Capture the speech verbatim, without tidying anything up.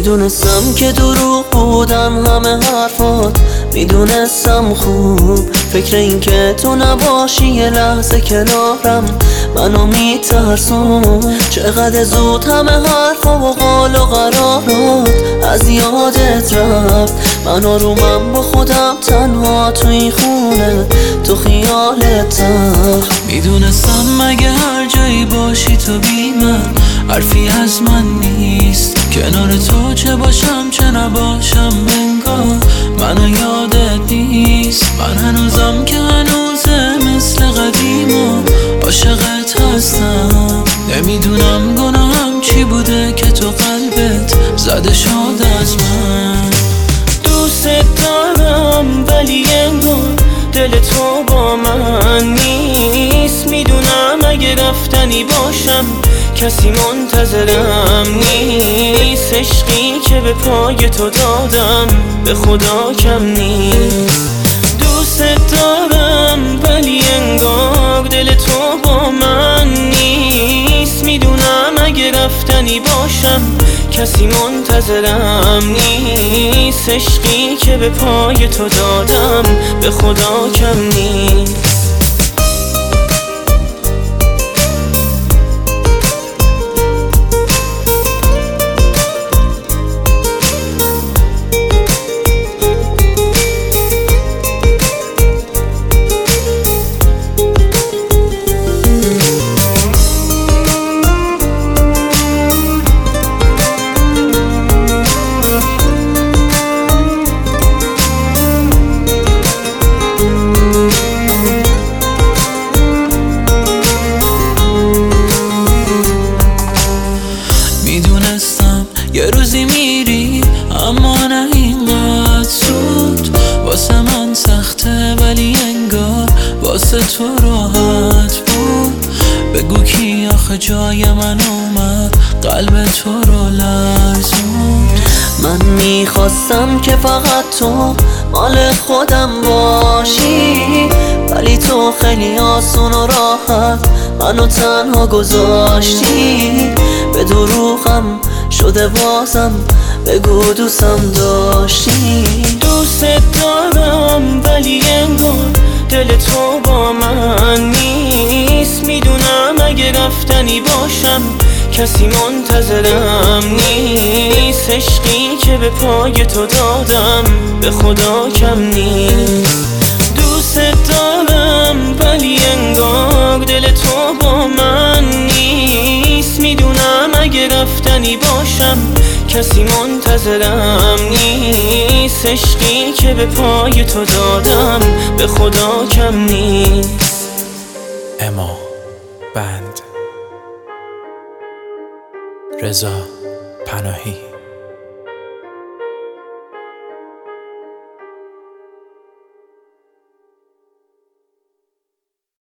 میدونستم که دروغ بودن همه حرفات، میدونستم خوب فکر این که تو نباشی یه لحظه کنارم منو میترسون. چقدر زود همه حرفا و قال و قرارات از یادت رفت، من آرومم با خودم تنها تو این خونه تو خیالتم. میدونستم مگه هر جایی باشی تو بی من حرفی از من نیست، کنار تو چه باشم چه نباشم انگار منو یادت نیست. من هنوزم که هنوزه مثل قدیم و عاشقت هستم، نمیدونم گناهم چی بوده که تو قلبت زده شد از من. دوست دارم ولی انگار دل تو با من نیست، میدونم اگه رفتنی باشم کسی منتظرم نیست. عشقی که به پای تو دادم به خدا کم نیست. دوست دارم ولی انگار دل تو با من نیست، میدونم اگه رفتنی باشم کسی منتظرم نیست. عشقی که به پای تو دادم به خدا کم نیست. یه روزی میری اما نه اینقدر زود، واسه من سخته ولی انگار واسه تو راحت بود. بگو کی آخه جای من اومد قلب تو رو لرزوند. من میخواستم که فقط تو مال خودم باشی، ولی تو خیلی آسون و راحت منو تنها گذاشتی. به دروغم شده بازم بگو دوستم داشتی. دوست دارم ولی انگار دل تو با من نیست، میدونم اگه رفتنی باشم کسی منتظرم نیست. عشقی که به پای تو دادم به خدا کم نیست. دوست دارم ولی انگار دل تو با من نیست، میدونم اگه رفتنی باشم کسی منتظرم نیست. عشقی که به پای تو دادم به خدا کم نیست. اما بند رضا پناهی.